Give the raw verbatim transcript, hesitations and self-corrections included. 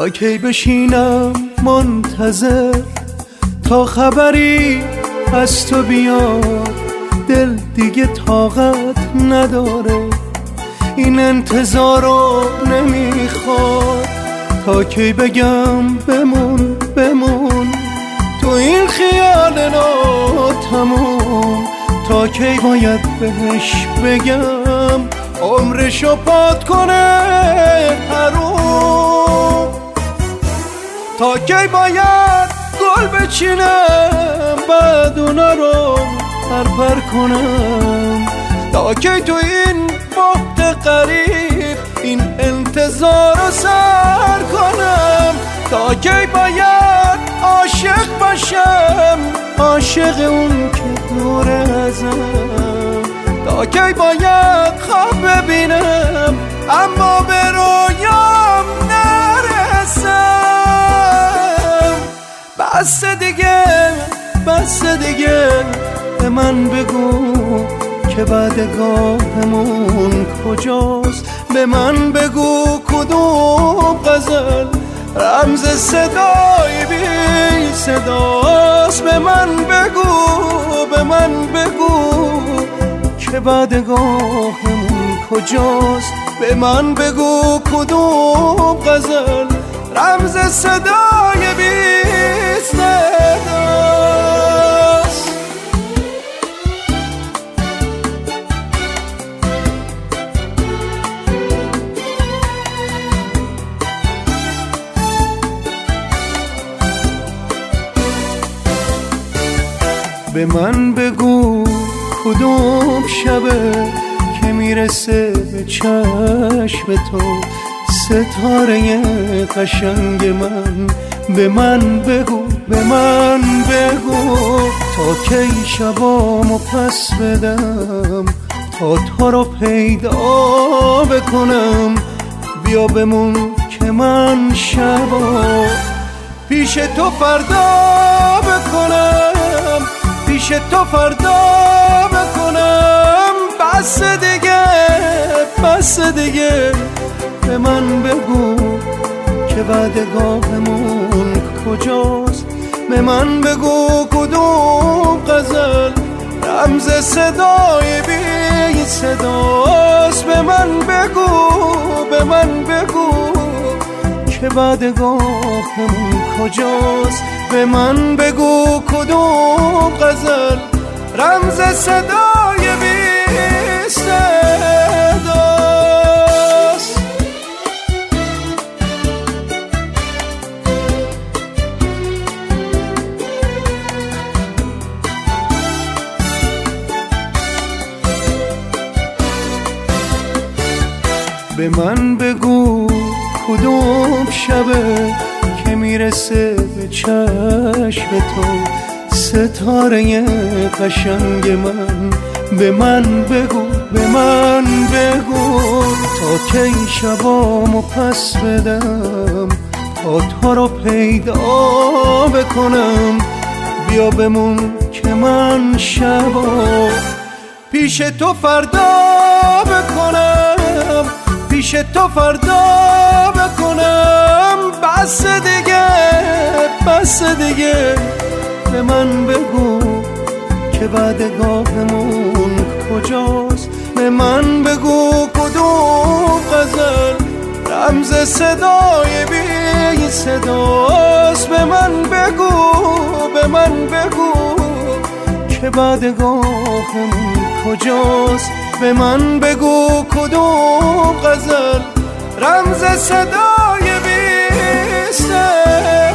تا کی بشینم منتظر تا خبری از تو بیاد. دل دیگه طاقت نداره این انتظارو نمیخواد. تا کی بگم بمون بمون تو این خیال ناتموم. تا کی باید بهش بگم عمرشو پات کنه حروم. تا کی باید گل بچینم بعد اونا رو پرپر کنم. تا کی تو این بحت قریب این انتظار رو سر کنم. تا کی باید عاشق باشم عاشق اون که دور ازم. تا کی باید خواب ببینم اما به رویام نرسم. بس دیگه بس دیگه به من بگو که بعدگاهمون کجاست. به من بگو کدوم غزل رمز صدای بی صداست. به من بگو به من بگو که بعدگاهمون کجاست. به من بگو کدوم غزل رمز صدای بی صداست. به من بگو کدوم شبه که میرسه به چشم تو ستاره قشنگ من. به من بگو به من بگو تا کی شبامو پس بدم تا تو رو پیدا بکنم. بیا بمون که من شبا پیش تو فردا بکنم پیش تو فردا بکنم. بس دیگه بس دیگه به من بگو که بعدگاهمون کجاست. به من بگو کدوم غزل رمز صدای بی صداست. به من بگو به من بگو که بعدگاهمون کجاست. به من بگو کدوم غزل رمز صدای بی صداست. به من بگو کدوم شبه که میرسه به چشم تو ستاره قشنگ من. به من بگو به من بگو تا کی شبامو پس بدم تا تو رو پیدا بکنم. بیا بمون که من شبا پیش تو فردا بکنم پیش تو فردا بکنم. بس دیگه بس دیگه به من بگو که بعدگاهمون کجاست. به من بگو کدوم غزل رمز صدای بی صداست. به من بگو به من بگو که بعدگاهمون کجاست. به من بگو کدوم غزل رمز صدای بی صداست.